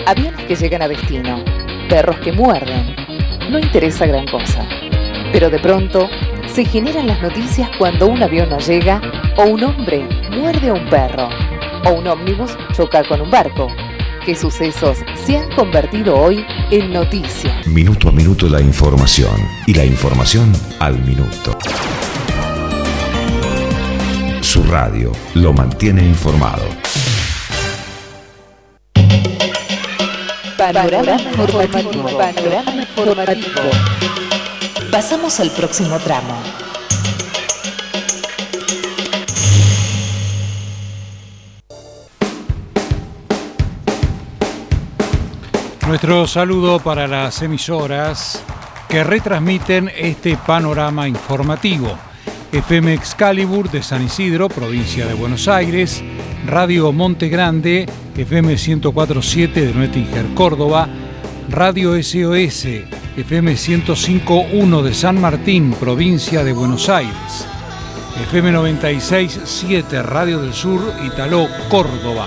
aviones que llegan a destino, perros que muerden. No interesa gran cosa. Pero de pronto se generan las noticias cuando un avión no llega, o un hombre muerde a un perro, o un ómnibus choca con un barco. ¿Qué sucesos se han convertido hoy en noticias? Minuto a minuto la información, y la información al minuto. Su radio lo mantiene informado. Panorama informativo. Panorama informativo. Pasamos al próximo tramo. Nuestro saludo para las emisoras que retransmiten este panorama informativo. FM Excalibur de San Isidro, provincia de Buenos Aires, Radio Monte Grande, FM 104.7 de Nuettinger, Córdoba, Radio SOS, FM 105.1 de San Martín, provincia de Buenos Aires, FM 96.7 Radio del Sur, Italó, Córdoba,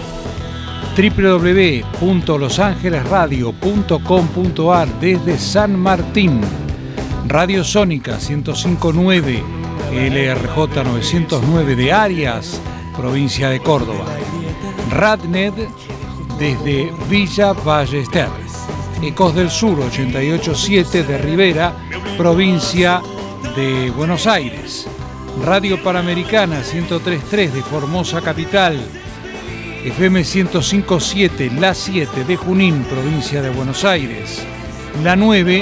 www.losangelesradio.com.ar desde San Martín, Radio Sónica 105.9, LRJ 909 de Arias, provincia de Córdoba, Radnet desde Villa Ballester, Ecos del Sur 88.7 de Rivera, provincia de Buenos Aires, Radio Panamericana 103.3 de Formosa capital, FM 105.7 La 7 de Junín, provincia de Buenos Aires, La 9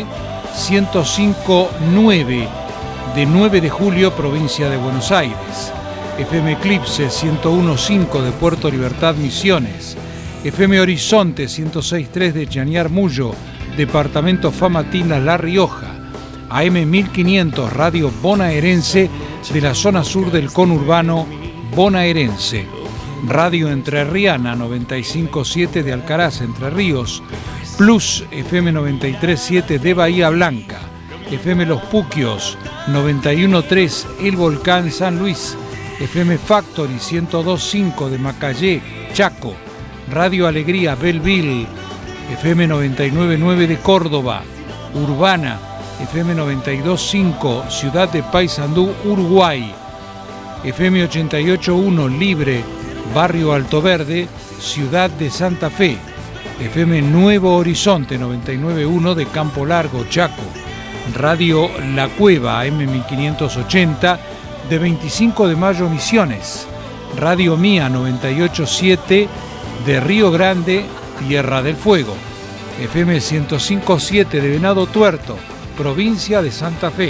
105.9 de 9 de Julio, provincia de Buenos Aires, FM Eclipse 101.5 de Puerto Libertad, Misiones, FM Horizonte 106.3 de Chañar Mullo, departamento Famatina, La Rioja, AM 1500 Radio Bonaerense de la zona sur del conurbano bonaerense, Radio Entrerriana 95.7 de Alcaraz, Entre Ríos, Plus FM 93.7 de Bahía Blanca, FM Los Puquios 91.3 El Volcán, San Luis, FM Factory 102.5 de Macayé, Chaco, Radio Alegría Belleville, FM 99.9 de Córdoba, Urbana, FM 92.5 Ciudad de Paysandú, Uruguay, FM 88.1 Libre, Barrio Alto Verde, Ciudad de Santa Fe, FM Nuevo Horizonte 99.1 de Campo Largo, Chaco, Radio La Cueva AM 1580 de 25 de Mayo, Misiones, Radio Mía 98.7 de Río Grande, Tierra del Fuego, FM 105.7 de Venado Tuerto, provincia de Santa Fe,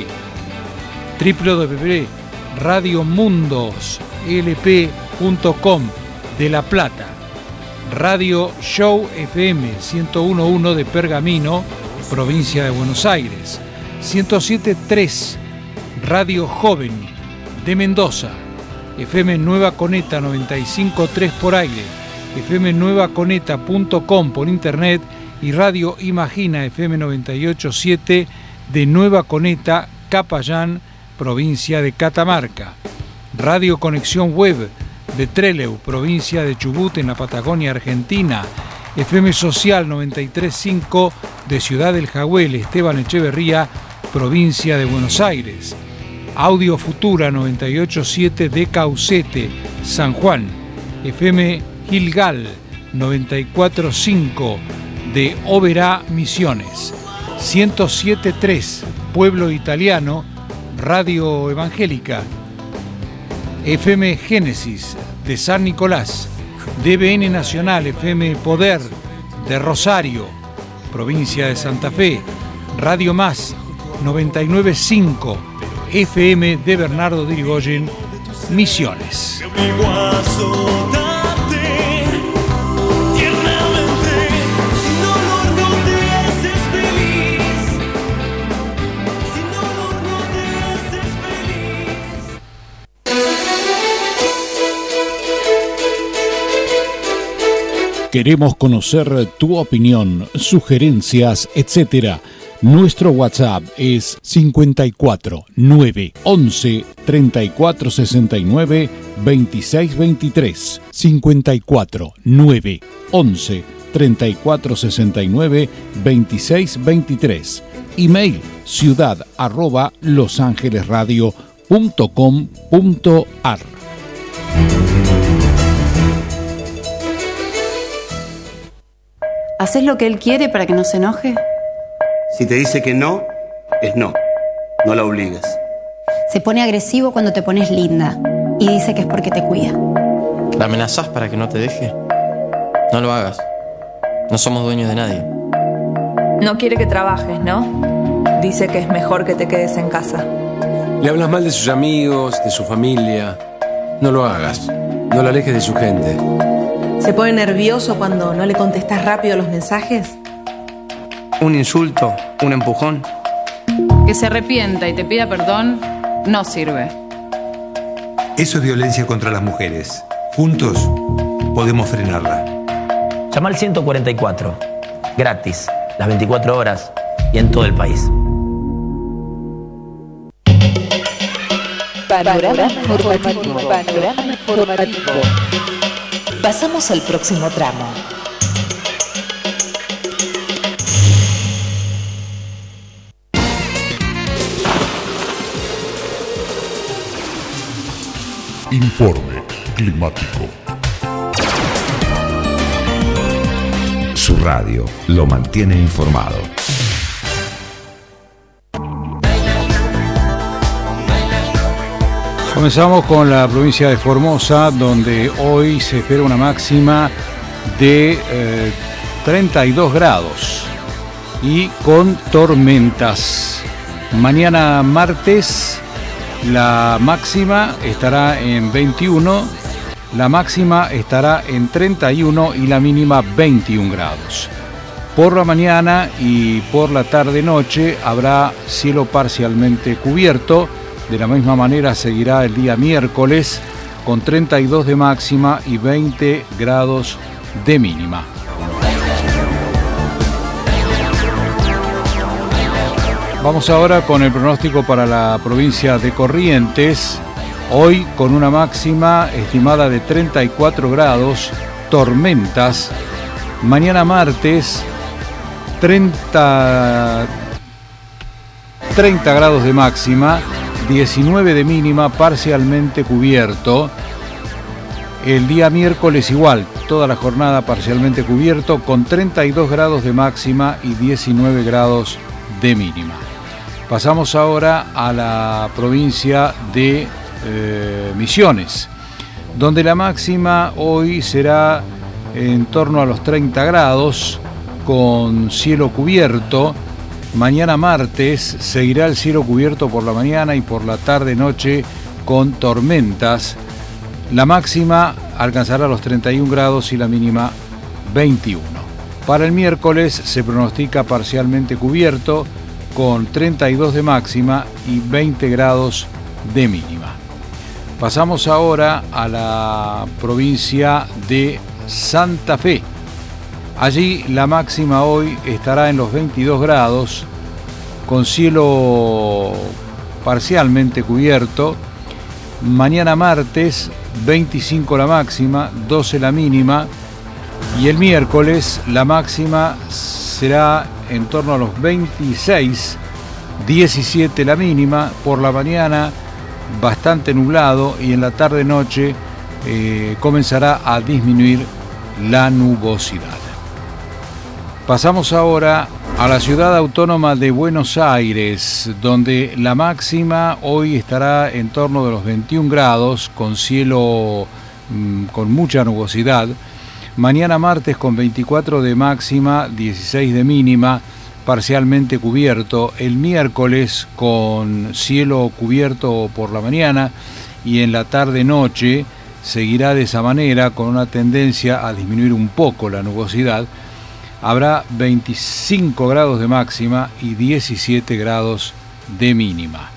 www.radiomundosLP.com de La Plata, Radio Show FM 101.1 de Pergamino, provincia de Buenos Aires, 107.3 Radio Joven de Mendoza, FM Nueva Coneta 95.3 por aire, FM nuevaconeta.com por internet y Radio Imagina FM 98.7 de Nueva Coneta, Capayán, provincia de Catamarca, Radio Conexión Web de Trelew, provincia de Chubut en la Patagonia Argentina, FM Social 93.5 de Ciudad del Jagüel, Esteban Echeverría, provincia de Buenos Aires, Audio Futura 98.7 de Caucete, San Juan, FM Gilgal 94.5 de Oberá, Misiones, 107.3 Pueblo Italiano, Radio Evangélica, FM Génesis de San Nicolás, DBN Nacional, FM Poder de Rosario, provincia de Santa Fe, Radio Más 99.5 FM de Bernardo de Irigoyen, Misiones. Queremos conocer tu opinión, sugerencias, etc. Nuestro WhatsApp es 54 9 11 34 69 26 23. 54 9 11 3469-2623. Email ciudad@losangelesradio.com.ar. ¿Haces lo que él quiere para que no se enoje? Si te dice que no, es no. No la obligues. Se pone agresivo cuando te pones linda y dice que es porque te cuida. ¿La amenazás para que no te deje? No lo hagas. No somos dueños de nadie. No quiere que trabajes, ¿no? Dice que es mejor que te quedes en casa. Le hablas mal de sus amigos, de su familia. No lo hagas. No lo alejes de su gente. ¿Se pone nervioso cuando no le contestas rápido los mensajes? Un insulto, un empujón. Que se arrepienta y te pida perdón no sirve. Eso es violencia contra las mujeres. Juntos podemos frenarla. Llama al 144. Gratis. Las 24 horas y en todo el país. Panorama informativo. Panorama informativo. Pasamos al próximo tramo. Informe climático. Su radio lo mantiene informado. Comenzamos con la provincia de Formosa, donde hoy se espera una máxima de 32 grados y con tormentas. Mañana martes la máxima estará en 21, la máxima estará en 31 y la mínima 21 grados. Por la mañana y por la tarde-noche habrá cielo parcialmente cubierto. De la misma manera seguirá el día miércoles con 32 de máxima y 20 grados de mínima. Vamos ahora con el pronóstico para la provincia de Corrientes. Hoy con una máxima estimada de 34 grados, tormentas. Mañana martes 30 grados de máxima, 19 de mínima, parcialmente cubierto. El día miércoles igual, toda la jornada parcialmente cubierto, con 32 grados de máxima y 19 grados de mínima. Pasamos ahora a la provincia de Misiones, donde la máxima hoy será en torno a los 30 grados, con cielo cubierto. Mañana martes seguirá el cielo cubierto por la mañana y por la tarde-noche con tormentas. La máxima alcanzará los 31 grados y la mínima 21. Para el miércoles se pronostica parcialmente cubierto con 32 de máxima y 20 grados de mínima. Pasamos ahora a la provincia de Santa Fe. Allí la máxima hoy estará en los 22 grados, con cielo parcialmente cubierto. Mañana martes 25 la máxima, 12 la mínima. Y el miércoles la máxima será en torno a los 26, 17 la mínima. Por la mañana bastante nublado y en la tarde-noche comenzará a disminuir la nubosidad. Pasamos ahora a la ciudad autónoma de Buenos Aires, donde la máxima hoy estará en torno de los 21 grados, con cielo con mucha nubosidad. Mañana martes con 24 de máxima, 16 de mínima, parcialmente cubierto. El miércoles con cielo cubierto por la mañana y en la tarde-noche seguirá de esa manera, con una tendencia a disminuir un poco la nubosidad. Habrá 25 grados de máxima y 17 grados de mínima.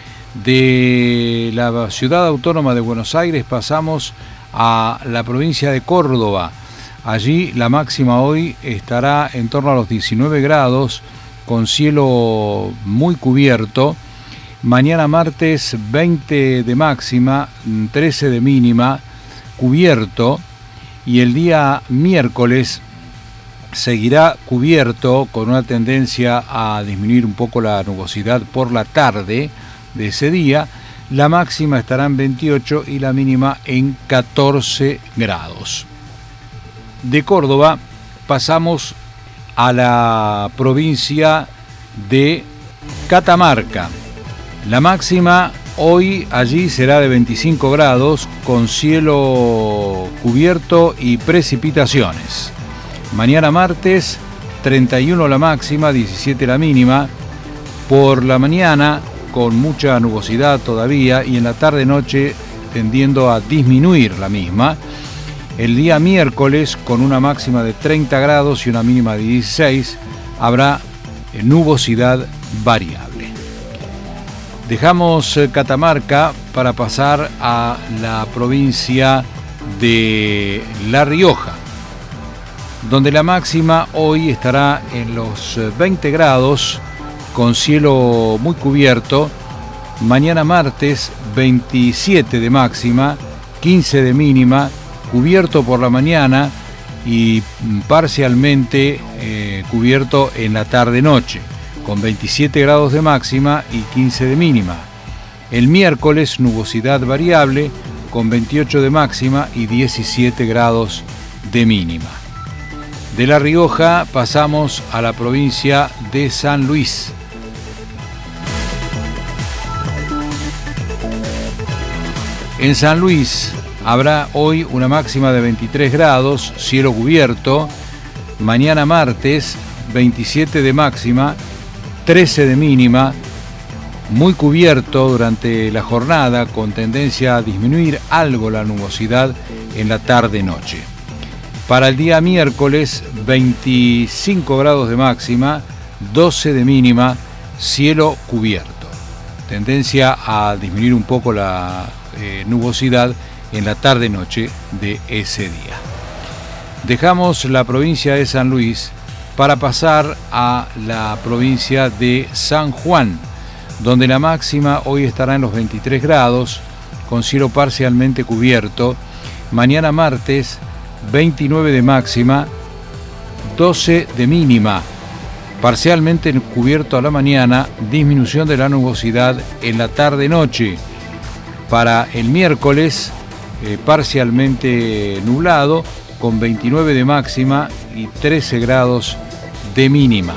De la ciudad autónoma de Buenos Aires pasamos a la provincia de Córdoba. Allí la máxima hoy estará en torno a los 19 grados, con cielo muy cubierto. Mañana martes 20 de máxima, 13 de mínima, cubierto. Y el día miércoles seguirá cubierto con una tendencia a disminuir un poco la nubosidad por la tarde de ese día. La máxima estará en 28 y la mínima en 14 grados. De Córdoba pasamos a la provincia de Catamarca. La máxima hoy allí será de 25 grados con cielo cubierto y precipitaciones. Mañana martes 31 la máxima, 17 la mínima. Por la mañana con mucha nubosidad todavía y en la tarde-noche tendiendo a disminuir la misma. El día miércoles con una máxima de 30 grados y una mínima de 16 habrá nubosidad variable. Dejamos Catamarca para pasar a la provincia de La Rioja, donde la máxima hoy estará en los 20 grados con cielo muy cubierto. Mañana martes 27 de máxima, 15 de mínima, cubierto por la mañana y parcialmente cubierto en la tarde-noche, con 27 grados de máxima y 15 de mínima. El miércoles nubosidad variable con 28 de máxima y 17 grados de mínima. De La Rioja pasamos a la provincia de San Luis. En San Luis habrá hoy una máxima de 23 grados, cielo cubierto. Mañana martes 27 de máxima, 13 de mínima, muy cubierto durante la jornada con tendencia a disminuir algo la nubosidad en la tarde-noche. Para el día miércoles 25 grados de máxima, 12 de mínima, cielo cubierto. Tendencia a disminuir un poco la nubosidad en la tarde-noche de ese día. Dejamos la provincia de San Luis para pasar a la provincia de San Juan, donde la máxima hoy estará en los 23 grados, con cielo parcialmente cubierto. Mañana martes 29 de máxima, 12 de mínima, parcialmente cubierto a la mañana, disminución de la nubosidad en la tarde-noche. Para el miércoles, parcialmente nublado, con 29 de máxima y 13 grados de mínima.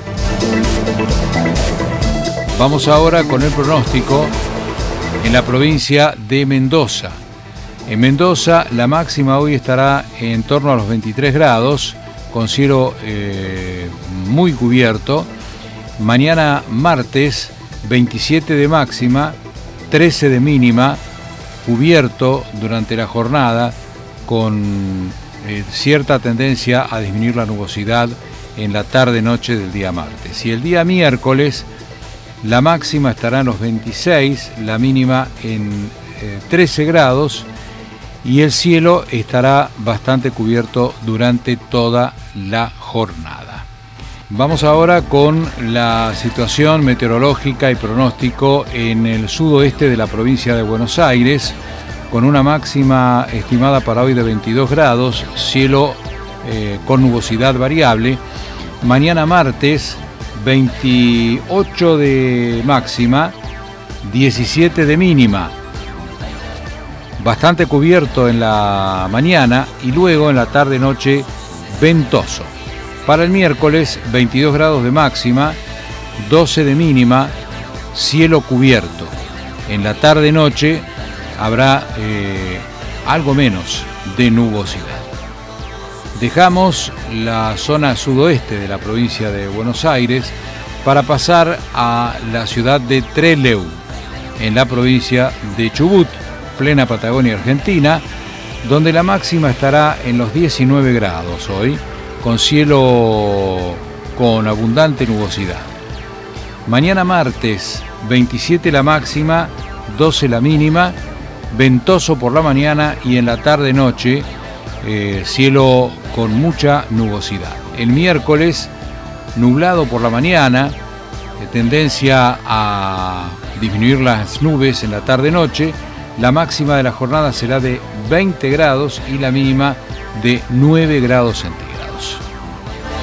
Vamos ahora con el pronóstico en la provincia de Mendoza. En Mendoza la máxima hoy estará en torno a los 23 grados, con cielo muy cubierto. Mañana martes 27 de máxima, 13 de mínima, cubierto durante la jornada con cierta tendencia a disminuir la nubosidad en la tarde-noche del día martes. Y el día miércoles la máxima estará en los 26, la mínima en 13 grados y el cielo estará bastante cubierto durante toda la jornada. Vamos ahora con la situación meteorológica y pronóstico en el sudoeste de la provincia de Buenos Aires, con una máxima estimada para hoy de 22 grados, cielo con nubosidad variable. Mañana martes 28 de máxima, 17 de mínima, bastante cubierto en la mañana y luego en la tarde-noche ventoso. Para el miércoles 22 grados de máxima, 12 de mínima, cielo cubierto. En la tarde-noche habrá algo menos de nubosidad. Dejamos la zona sudoeste de la provincia de Buenos Aires para pasar a la ciudad de Trelew, en la provincia de Chubut, plena Patagonia Argentina, donde la máxima estará en los 19 grados hoy, con cielo con abundante nubosidad. Mañana martes 27 la máxima, 12 la mínima, ventoso por la mañana y en la tarde-noche cielo con mucha nubosidad. El miércoles nublado por la mañana, tendencia a disminuir las nubes en la tarde-noche. La máxima de la jornada será de 20 grados y la mínima de 9 grados centígrados.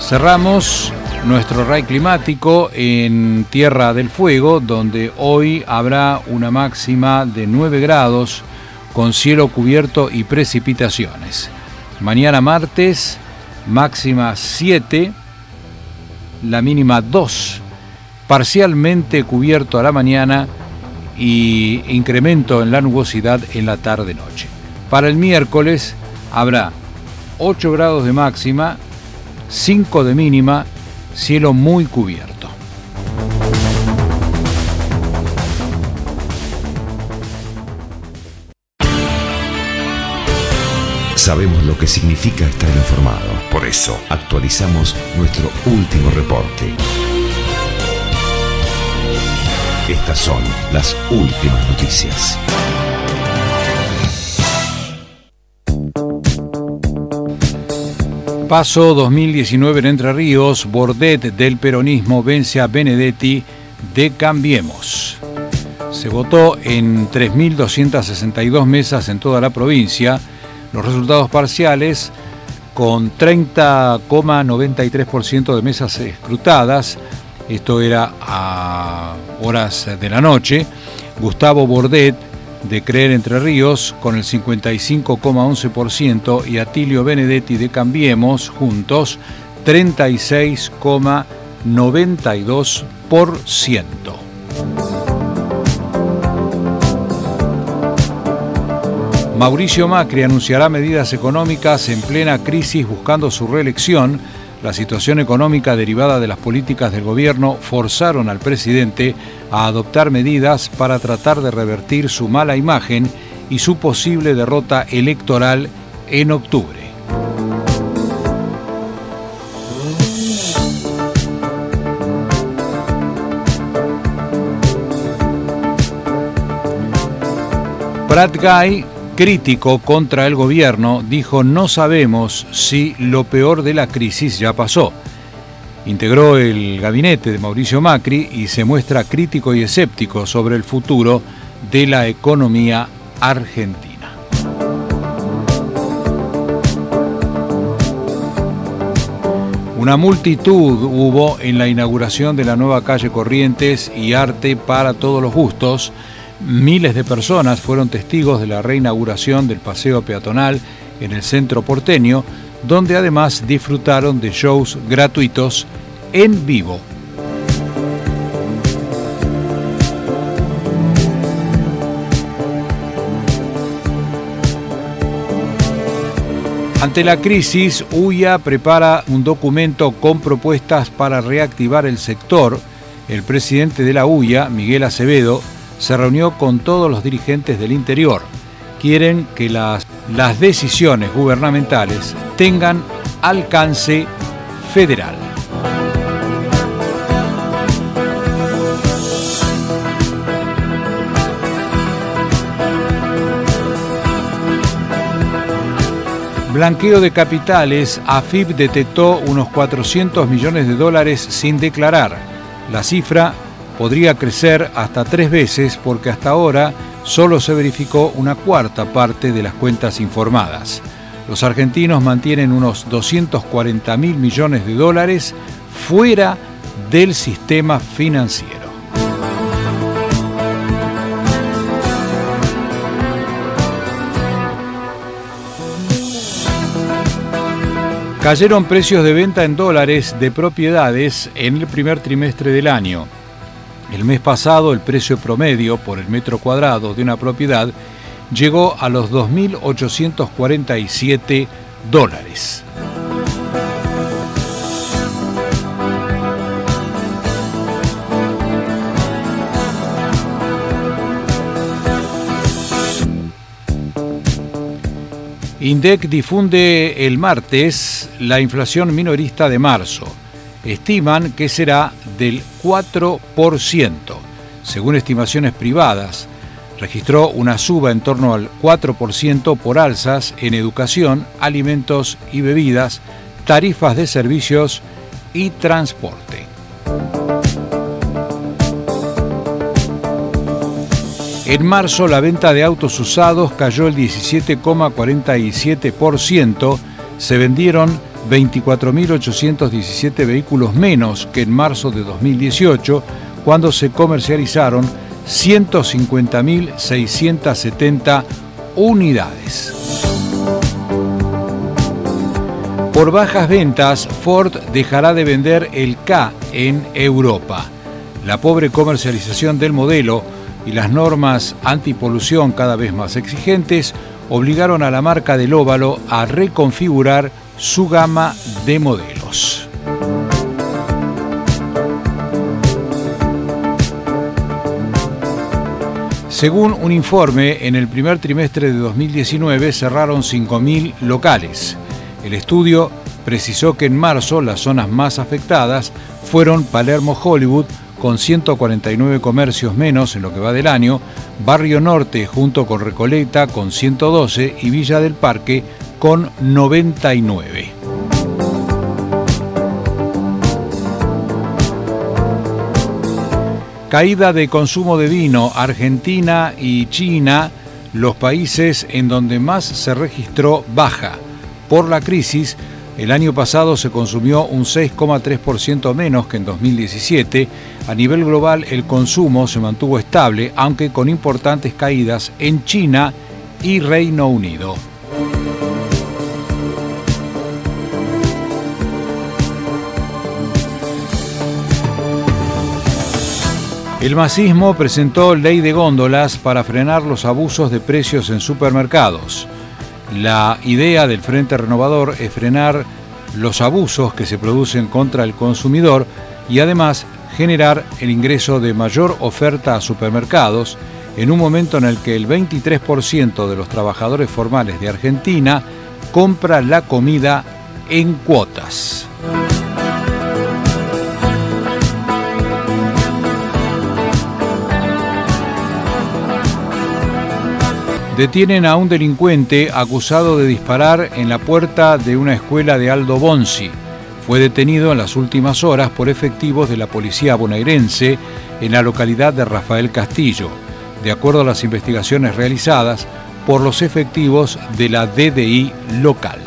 Cerramos nuestro RAI climático en Tierra del Fuego, donde hoy habrá una máxima de 9 grados con cielo cubierto y precipitaciones. Mañana martes, máxima 7, la mínima 2, parcialmente cubierto a la mañana y incremento en la nubosidad en la tarde-noche. Para el miércoles habrá 8 grados de máxima, 5 de mínima, cielo muy cubierto. Sabemos lo que significa estar informado. Por eso actualizamos nuestro último reporte. Estas son las últimas noticias. Paso 2019 en Entre Ríos, Bordet del peronismo vence a Benedetti de Cambiemos. Se votó en 3.262 mesas en toda la provincia. Los resultados parciales, con 30,93% de mesas escrutadas, esto era a horas de la noche. Gustavo Bordet, de Creer Entre Ríos, con el 55,11%, y Atilio Benedetti de Cambiemos, juntos, 36,92%. Mauricio Macri anunciará medidas económicas en plena crisis buscando su reelección. La situación económica derivada de las políticas del gobierno forzaron al presidente a adoptar medidas para tratar de revertir su mala imagen y su posible derrota electoral en octubre. Prat Gai, crítico contra el gobierno, dijo: no sabemos si lo peor de la crisis ya pasó. Integró el gabinete de Mauricio Macri y se muestra crítico y escéptico sobre el futuro de la economía argentina. Una multitud hubo en la inauguración de la nueva calle Corrientes y Arte para Todos los Gustos. Miles de personas fueron testigos de la reinauguración del paseo peatonal en el centro porteño, donde además disfrutaron de shows gratuitos en vivo. Ante la crisis, UIA prepara un documento con propuestas para reactivar el sector. El presidente de la UIA, Miguel Acevedo, se reunió con todos los dirigentes del interior. Quieren que las decisiones gubernamentales tengan alcance federal. Blanqueo de capitales. AFIP detectó unos $400 millones sin declarar. La cifra podría crecer hasta 3 veces porque hasta ahora solo se verificó una cuarta parte de las cuentas informadas. Los argentinos mantienen unos $240 mil millones fuera del sistema financiero. Cayeron precios de venta en dólares de propiedades en el primer trimestre del año. El mes pasado, el precio promedio por el metro cuadrado de una propiedad llegó a los $2.847. INDEC difunde el martes la inflación minorista de marzo. Estiman que será del 4%. Según estimaciones privadas, registró una suba en torno al 4% por alzas en educación, alimentos y bebidas, tarifas de servicios y transporte. En marzo, la venta de autos usados cayó el 17,47%. Se vendieron 24.817 vehículos menos que en marzo de 2018, cuando se comercializaron 150.670 unidades. Por bajas ventas, Ford dejará de vender el Ka en Europa. La pobre comercialización del modelo y las normas antipolución cada vez más exigentes obligaron a la marca del óvalo a reconfigurar su gama de modelos. Según un informe, en el primer trimestre de 2019 cerraron 5.000 locales. El estudio precisó que en marzo las zonas más afectadas fueron Palermo-Hollywood, con 149 comercios menos en lo que va del año, Barrio Norte junto con Recoleta con 112 y Villa del Parque con 99. Caída de consumo de vino. Argentina y China, los países en donde más se registró baja. Por la crisis, el año pasado se consumió un 6,3% menos que en 2017. A nivel global, el consumo se mantuvo estable, aunque con importantes caídas en China y Reino Unido. El masismo presentó ley de góndolas para frenar los abusos de precios en supermercados. La idea del Frente Renovador es frenar los abusos que se producen contra el consumidor y además generar el ingreso de mayor oferta a supermercados en un momento en el que el 23% de los trabajadores formales de Argentina compra la comida en cuotas. Detienen a un delincuente acusado de disparar en la puerta de una escuela de Aldo Bonzi. Fue detenido en las últimas horas por efectivos de la policía bonaerense en la localidad de Rafael Castillo, de acuerdo a las investigaciones realizadas por los efectivos de la DDI local.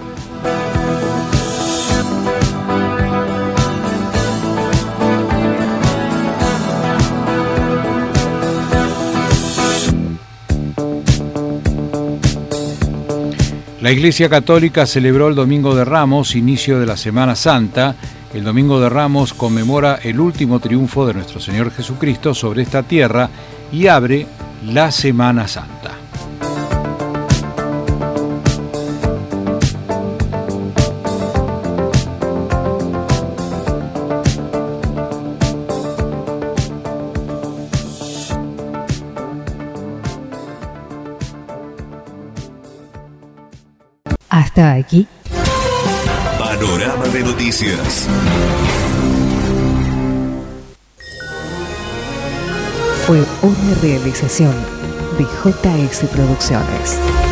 La Iglesia Católica celebró el Domingo de Ramos, inicio de la Semana Santa. El Domingo de Ramos conmemora el último triunfo de nuestro Señor Jesucristo sobre esta tierra y abre la Semana Santa. Hasta aquí. Panorama de noticias. Fue una realización de JS Producciones.